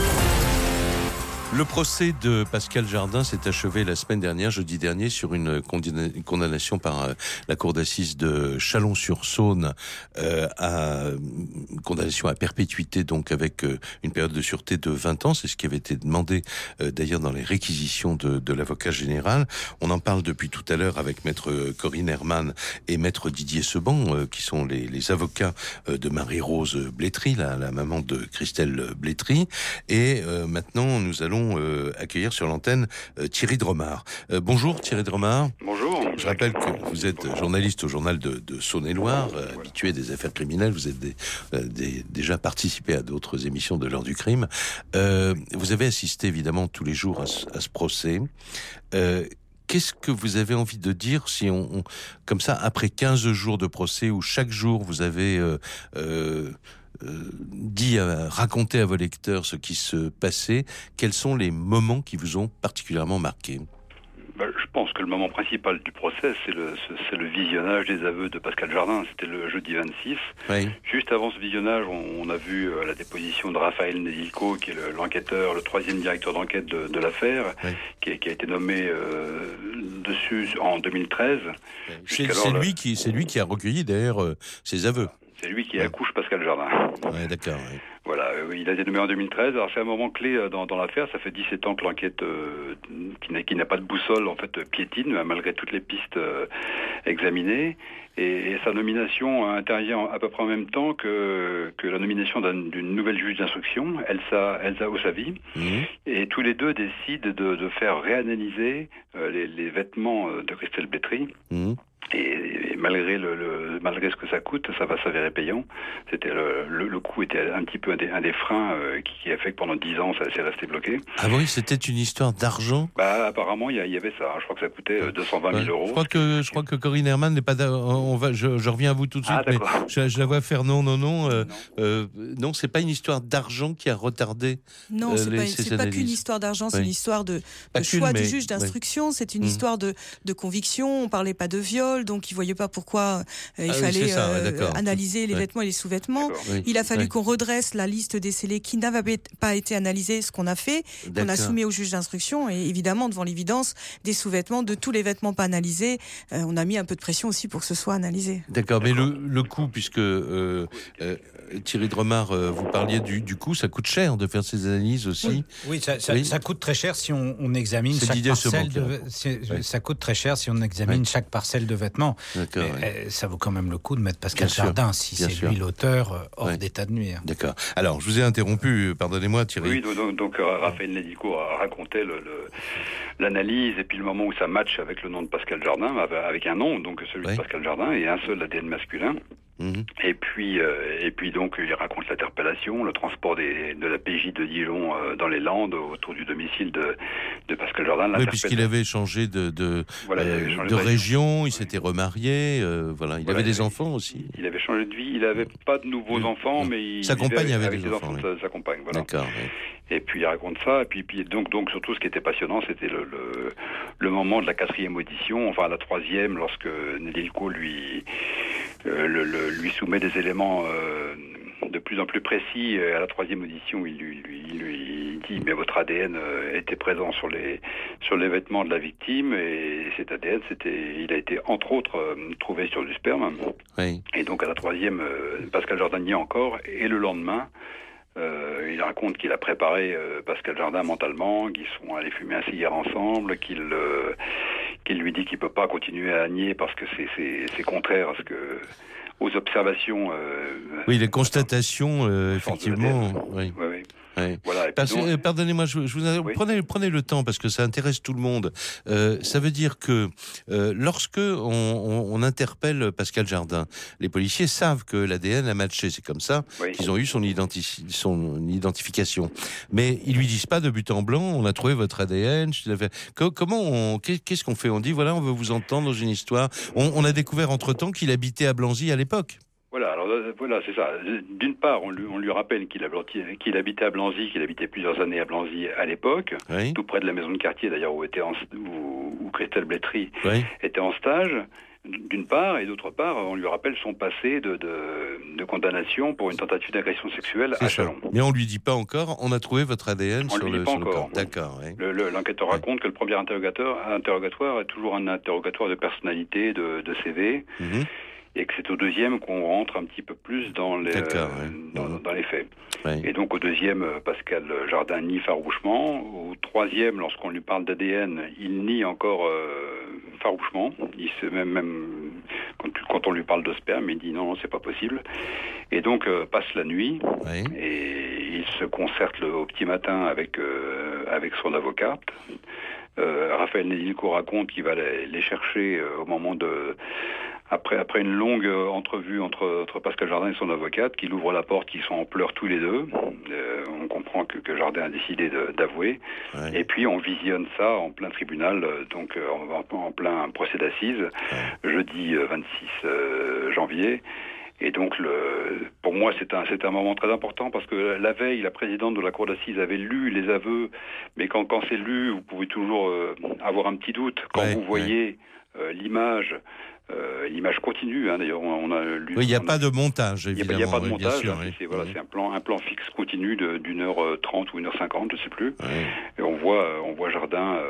Le procès de Pascal Jardin s'est achevé la semaine dernière, jeudi dernier, sur une condamnation par la cour d'assises de Chalon-sur-Saône euh, à une condamnation à perpétuité, donc avec euh, une période de sûreté de vingt ans. C'est ce qui avait été demandé euh, d'ailleurs dans les réquisitions de, de l'avocat général. On en parle depuis tout à l'heure avec maître Corinne Herman et maître Didier Seban, euh, qui sont les, les avocats euh, de Marie-Rose Blétry, la, la maman de Christelle Blétry. Et euh, maintenant, nous allons Euh, accueillir sur l'antenne euh, Thierry Dromard. Euh, bonjour Thierry Dromard. Bonjour. Je rappelle que vous êtes journaliste au journal de, de Saône-et-Loire, euh, voilà. habitué des affaires criminelles. Vous êtes des, euh, des, déjà participé à d'autres émissions de l'heure du crime. Euh, vous avez assisté évidemment tous les jours à ce, à ce procès. Euh, Qu'est-ce que vous avez envie de dire si on, on comme ça, après quinze jours de procès où chaque jour vous avez euh, euh, Euh, dit, à, raconter à vos lecteurs ce qui se passait, quels sont les moments qui vous ont particulièrement marqué ? Ben, je pense que le moment principal du procès, c'est le, c'est le visionnage des aveux de Pascal Jardin. C'était le jeudi vingt-six. Oui. Juste avant ce visionnage, on, on a vu euh, la déposition de Raphaël Nesilko, qui est le, l'enquêteur, le troisième directeur d'enquête de, de l'affaire, oui. qui, qui a été nommé euh, dessus en deux mille treize. C'est, c'est, le... lui qui, c'est lui qui a recueilli d'ailleurs euh, ses aveux. C'est lui qui ouais. accouche Pascal Jardin. Ouais, d'accord. Ouais. Voilà, euh, il a été nommé en deux mille treize. Alors c'est un moment clé euh, dans, dans l'affaire. Ça fait dix-sept ans que l'enquête, euh, qui, n'a, qui n'a pas de boussole, en fait, piétine, malgré toutes les pistes euh, examinées. Et, et sa nomination intervient à peu près en même temps que, que la nomination d'une, d'une nouvelle juge d'instruction, Elsa, Elsa Ossavi. Mmh. Et tous les deux décident de, de faire réanalyser euh, les, les vêtements de Christelle Blétry. Mmh. Et, et malgré le, le malgré ce que ça coûte, ça va s'avérer payant. C'était le, le, le coût était un petit peu un des, un des freins euh, qui, qui a fait que pendant dix ans ça s'est resté bloqué. Ah oui, c'était une histoire d'argent. Bah apparemment il y, y avait ça. Je crois que ça coûtait deux cent vingt mille euros. Je crois que je crois que Corinne Herman n'est pas. On va. Je, je reviens à vous tout de suite. Ah, mais je, je la vois faire non non non. Euh, non, euh, non c'est pas une histoire d'argent qui a retardé. Non, euh, c'est les, pas, c'est pas qu'une histoire d'argent. Oui. C'est une histoire de, de choix mais, du juge d'instruction. Oui. C'est une mmh. histoire de, de conviction. On parlait pas de viol, donc il voyait pas pourquoi euh, il ah fallait oui, ça, euh, analyser les ouais. vêtements et les sous-vêtements. Oui. Il a fallu ouais. qu'on redresse la liste des scellés qui n'avaient pas été analysés, ce qu'on a fait, qu'on a soumis au juge d'instruction, et évidemment, devant l'évidence des sous-vêtements, de tous les vêtements pas analysés, euh, on a mis un peu de pression aussi pour que ce soit analysé. D'accord, mais le, le coût, puisque euh, euh, Thierry Dremard, euh, vous parliez du, du coût, ça coûte cher de faire ces analyses aussi. Oui, oui, ça, ça, oui. ça coûte très cher si on, on examine C'est chaque parcelle. De, ouais. Ça coûte très cher si on examine ouais. chaque parcelle de vêtements. D'accord. Ouais. Ça vaut quand même le coup de mettre Pascal bien Jardin, sûr, si c'est sûr. lui l'auteur, hors ouais. d'état de nuire. D'accord. Alors, je vous ai interrompu, pardonnez-moi Thierry. Oui, donc, donc, donc euh, Raphaël Nédico a raconté le, le, l'analyse et puis le moment où ça match avec le nom de Pascal Jardin, avec un nom, donc celui ouais. de Pascal Jardin, et un seul A D N masculin. Mmh. Et puis, euh, et puis donc, il raconte l'interpellation, le transport des, de la P J de Dijon euh, dans les Landes autour du domicile de, de Pascal Jardin. Oui, puisqu'il avait changé de, de, voilà, euh, changé de de région, il oui. s'était remarié, euh, voilà, il voilà, avait il des avait, enfants aussi. Il avait changé de vie, il n'avait pas de nouveaux mmh. enfants, mais il, sa compagne il avait, avait avec des enfants. enfants oui. sa, sa compagne, voilà. D'accord. Oui. Et puis il raconte ça, et puis, puis donc, donc surtout ce qui était passionnant, c'était le, le, le moment de la quatrième audition, enfin la troisième, lorsque Nédico lui, euh, le, le, lui soumet des éléments euh, de plus en plus précis. À la troisième audition, il lui, lui, il lui dit mais votre A D N était présent sur les sur les vêtements de la victime, et cet A D N, c'était, il a été entre autres euh, trouvé sur du sperme. Oui. Et donc à la troisième, euh, Pascal Jardin y est encore, et le lendemain. Euh, il raconte qu'il a préparé euh, Pascal Jardin mentalement, qu'ils sont allés fumer un cigare ensemble, qu'il, euh, qu'il lui dit qu'il peut pas continuer à nier parce que c'est, c'est, c'est contraire à ce que, aux observations. Euh, oui, les constatations, euh, effectivement. Oui. Oui, oui. Oui. Voilà, parce, donc, euh, pardonnez-moi, je, je vous oui. prenez, prenez le temps parce que ça intéresse tout le monde. Euh, ça veut dire que euh, lorsque on, on, on interpelle Pascal Jardin, les policiers savent que l'A D N a matché. C'est comme ça oui. qu'ils ont eu son, identifi- son identification. Mais ils lui disent pas de but en blanc. On a trouvé votre A D N. Comment on, qu'est-ce qu'on fait? On dit voilà, on veut vous entendre dans une histoire. On, on a découvert entre temps qu'il habitait à Blanzy à l'époque. Voilà, alors voilà, c'est ça. D'une part, on lui, on lui rappelle qu'il, qu'il habitait à Blanzy, qu'il habitait plusieurs années à Blanzy à l'époque, oui. tout près de la maison de quartier d'ailleurs où était en, où, où Christelle Blétry oui. était en stage. D'une part, et d'autre part, on lui rappelle son passé de, de, de condamnation pour une tentative d'agression sexuelle c'est à Chalon. Mais on lui dit pas encore. On a trouvé votre A D N on sur, lui le, dit pas sur encore. le corps. D'accord. Oui. Le, le, l'enquêteur oui. raconte que le premier interrogatoire, interrogatoire est toujours un interrogatoire de personnalité, de, de C V. Mm-hmm. Et que c'est au deuxième qu'on rentre un petit peu plus dans les, euh, ouais. dans, dans les faits. Ouais. Et donc au deuxième, Pascal Jardin nie farouchement. Au troisième, lorsqu'on lui parle d'A D N, il nie encore euh, farouchement. Il se même, même quand, quand on lui parle de sperme, il dit non, non c'est pas possible. Et donc euh, passe la nuit ouais. et il se concerte le, au petit matin avec euh, avec son avocate. Euh, Raphaël Nédico raconte qu'il va les, les chercher euh, au moment de Après, après une longue euh, entrevue entre, entre Pascal Jardin et son avocate, qu'il ouvre la porte, qu'ils sont en pleurs tous les deux. Euh, on comprend que, que Jardin a décidé de, d'avouer. Ouais. Et puis on visionne ça en plein tribunal, euh, donc euh, en, en plein procès d'assises, ouais. jeudi euh, vingt-six euh, janvier. Et donc, le, pour moi, c'est un, c'est un moment très important parce que la veille, la présidente de la cour d'assises avait lu les aveux, mais quand, quand c'est lu, vous pouvez toujours euh, avoir un petit doute. Quand ouais, vous voyez ouais. euh, l'image, euh, l'image continue, hein, d'ailleurs, on, on a lu... Oui, il n'y a a, pas de montage, évidemment. Il n'y a, a pas de oui, montage, sûr, hein, oui. c'est, voilà, oui. c'est un plan, un plan fixe continu de, d'une heure trente ou une heure cinquante, je ne sais plus. Oui. Et on voit, on voit Jardin euh,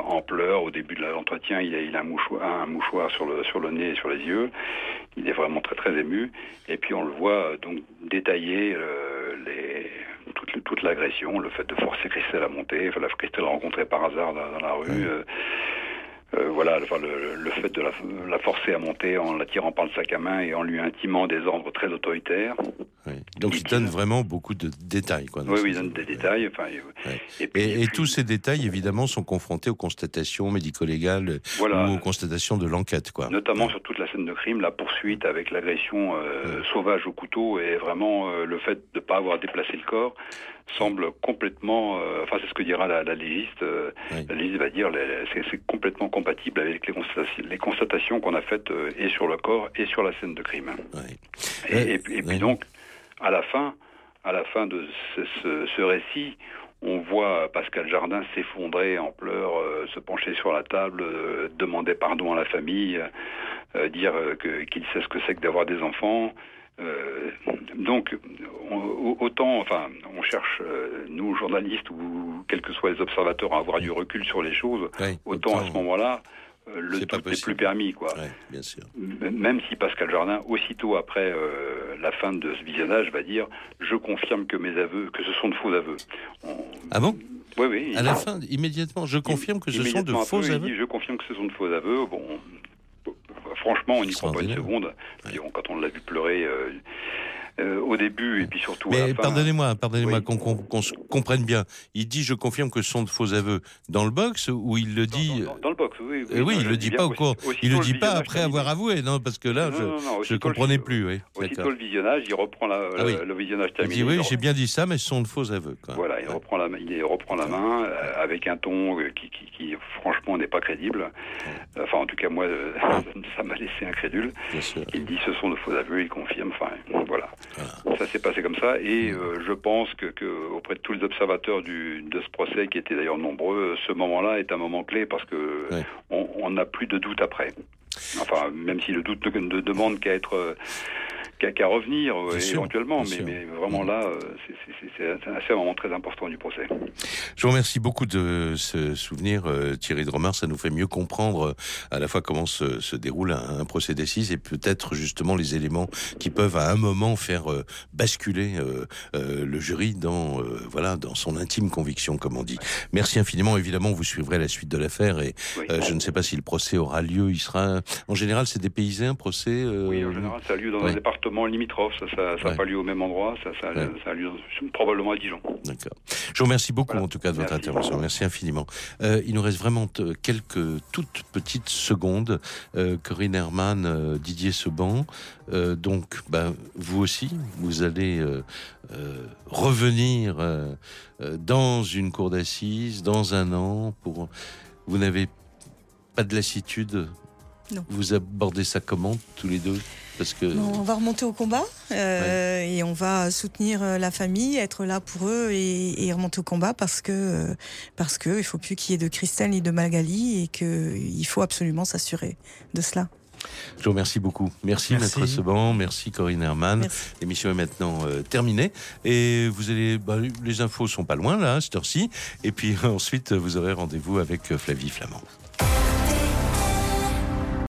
en pleurs. Au début de l'entretien, il a, il a un mouchoir, un mouchoir sur le sur le nez et sur les yeux. Il est vraiment très très ému. Et puis on le voit euh, donc détailler euh, les toute, toute l'agression, le fait de forcer Christelle à monter, enfin, la Christelle rencontrée par hasard dans, dans la rue. Oui. Euh, Euh, voilà, enfin, le, le fait de la, la forcer à monter en la tirant par le sac à main et en lui intimant des ordres très autoritaires. Oui. Donc il donne vraiment beaucoup de détails. Quoi, oui, oui, il donne des détails. Enfin, ouais. et, puis, et, et, et puis, tous ces détails, évidemment, sont confrontés aux constatations médico-légales voilà, ou aux constatations de l'enquête. Quoi. Notamment ouais. sur toute la scène de crime, la poursuite avec l'agression euh, ouais. sauvage au couteau et vraiment euh, le fait de ne pas avoir déplacé le corps semble complètement, euh, enfin c'est ce que dira la, la légiste, euh, oui. la légiste va dire, les, c'est, c'est complètement compatible avec les constatations, les constatations qu'on a faites euh, et sur le corps et sur la scène de crime. Oui. Et, euh, et, puis, et puis oui. donc, à la fin, à la fin de ce, ce, ce récit, on voit Pascal Jardin s'effondrer en pleurs, euh, se pencher sur la table, euh, demander pardon à la famille, euh, dire que, qu'il sait ce que c'est que d'avoir des enfants. Euh, donc, on, autant, enfin, on cherche, euh, nous journalistes ou quels que soient les observateurs, à avoir du recul sur les choses. Oui, autant, autant à ce moment-là, euh, le c'est doute n'est plus permis, quoi. Ouais, bien sûr. Même si Pascal Jardin, aussitôt après euh, la fin de ce visionnage, va dire « Je confirme que mes aveux, que ce sont de faux aveux. » On... Ah bon ? Oui, oui. À la fin, immédiatement, je confirme que ce sont de faux peu, aveux. Il dit, je confirme que ce sont de faux aveux. Bon. Franchement, on n'y croit pas une seconde. Puis on, quand on l'a vu pleurer euh, euh, au début et puis surtout Mais à la fin... pardonnez-moi, pardonnez-moi oui. qu'on, qu'on, qu'on se comprenne bien. Il dit « je confirme que ce sont de faux aveux » dans le box ou il le dit... Dans, dans, dans le box, oui. Oui, oui non, il ne le dit pas aussi, encore. Il ne le dit pas après avoir avoué, non, parce que là, non, je non, non, ne comprenais plus. Oui. Aussitôt le visionnage, il reprend la, ah, oui. le, le visionnage terminé. Il dit « oui, il j'ai bien dit ça, mais ce sont de faux aveux. » Voilà, il, ouais. reprend la, il reprend la main euh, avec un ton qui, qui, qui, franchement, n'est pas crédible. Ouais. Enfin, en tout cas, moi, euh, ça m'a laissé incrédule. Il dit ce sont de faux aveux, il confirme. Enfin, voilà. voilà. Ça s'est passé comme ça. Et euh, je pense que, que auprès de tous les observateurs du, de ce procès, qui étaient d'ailleurs nombreux, ce moment-là est un moment clé parce que ouais. on n'a plus de doute après. Enfin, même si le doute ne, ne demande qu'à être... Euh, Qu'à, qu'à revenir euh, éventuellement, mais, mais vraiment là, euh, c'est, c'est, c'est, c'est, c'est un moment très important du procès. Je vous remercie beaucoup de ce souvenir, euh, Thierry Dromard. Ça nous fait mieux comprendre euh, à la fois comment se, se déroule un, un procès d'assises et peut-être justement les éléments qui peuvent à un moment faire euh, basculer euh, euh, le jury dans euh, voilà dans son intime conviction, comme on dit. Merci infiniment. Évidemment, vous suivrez la suite de l'affaire et oui. euh, je ne sais pas si le procès aura lieu. Il sera en général, c'est dépaysé un procès. Euh... Oui, en général, ça a lieu dans oui. un département limitrophe, ça n'a ouais. pas lieu au même endroit, ça, ça, ouais. ça a lieu probablement à Dijon. D'accord. Je vous remercie beaucoup voilà. en tout cas de votre Merci. intervention. Merci infiniment. Euh, il nous reste vraiment t- quelques toutes petites secondes. Euh, Corinne Herman, euh, Didier Seban, euh, donc bah, vous aussi, vous allez euh, euh, revenir euh, euh, dans une cour d'assises dans un an. Pour vous n'avez pas de lassitude. Non. Vous abordez ça comment tous les deux? Parce que... On va remonter au combat euh, ouais. et on va soutenir la famille, être là pour eux et, et remonter au combat parce que parce que il faut plus qu'il y ait de Christelle ni de Magali et que il faut absolument s'assurer de cela. Je vous remercie beaucoup. Merci, merci. Maître Seban, merci Corinne Herman. Merci. L'émission est maintenant euh, terminée et vous allez, bah, les infos sont pas loin là, à cette heure-ci. Et puis ensuite vous aurez rendez-vous avec Flavie Flamand.